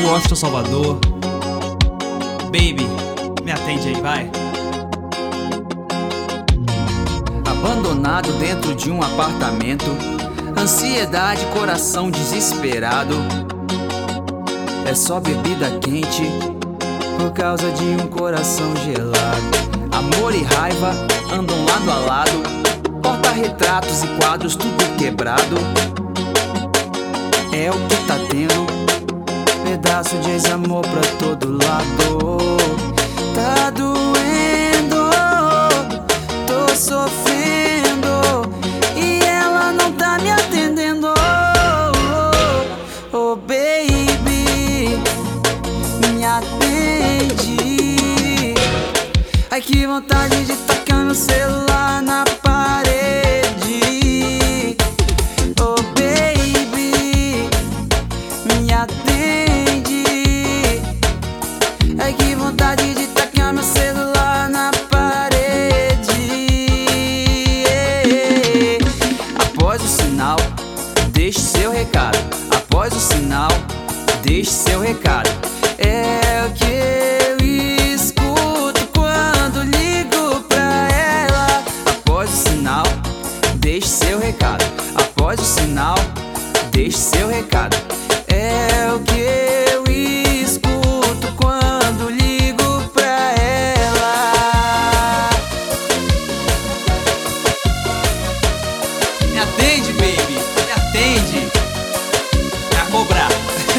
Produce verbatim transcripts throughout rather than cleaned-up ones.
Washington, Salvador. Baby, me atende aí, vai. Abandonado dentro de um apartamento, ansiedade, coração desesperado. É só bebida quente por causa de um coração gelado. Amor e raiva andam lado a lado, porta-retratos e quadros tudo quebrado. É o que tá tendo, pedaço de ex-amor pra todo lado. Tá doendo, tô sofrendo e ela não tá me atendendo. Oh, baby, me atende. Ai, que vontade de tacar meu celular na parede. Oh, baby, me atende. Ai, que vontade de tacar meu celular na parede. Após o sinal, deixe seu recado. Após o sinal, deixe seu recado. É o que eu escuto quando ligo pra ela. Após o sinal, deixe seu recado. Após o sinal, deixe seu recado. É o que eu escuto quando ligo pra ela. Me atende, baby, me atende. Pra cobrar.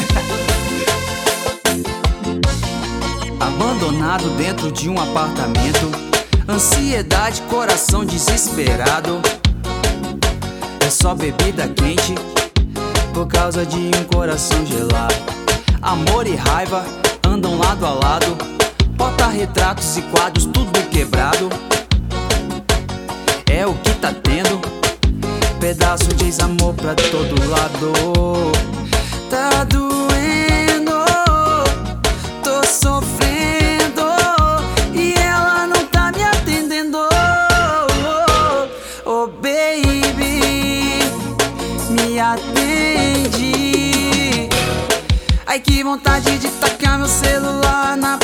Abandonado dentro de um apartamento, ansiedade, coração desesperado. É só bebida quente por causa de um coração gelado. Amor e raiva andam lado a lado, porta-retratos e quadros tudo quebrado. É o que tá tendo, pedaço de ex-amor pra todo lado. Tá doendo, tô sofrendo e ela não tá me atendendo. Oh, baby, me atende. Ai, que vontade de tacar meu celular na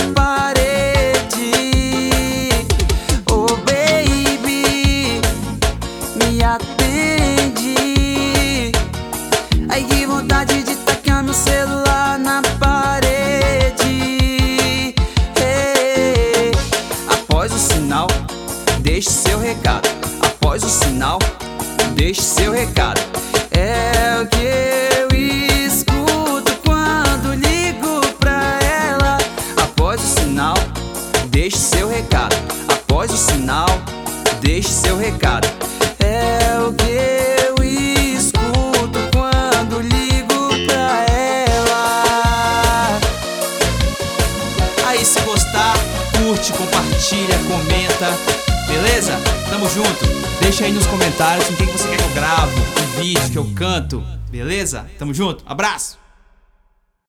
parede. Oh, baby, me atende. Ai, que vontade de tacar meu celular na parede. Hey. Após o sinal, deixe seu recado. Após o sinal, deixe seu recado. É o que eu escuto quando ligo pra ela. Após o sinal, deixe seu recado. Após o sinal, deixe seu recado. É o que eu escuto quando ligo pra ela. Aí, se gostar, curte, compartilha, comenta. Beleza? Tamo junto. Deixa aí nos comentários com quem você quer que eu gravo, o vídeo que eu canto. Beleza? Tamo junto. Abraço!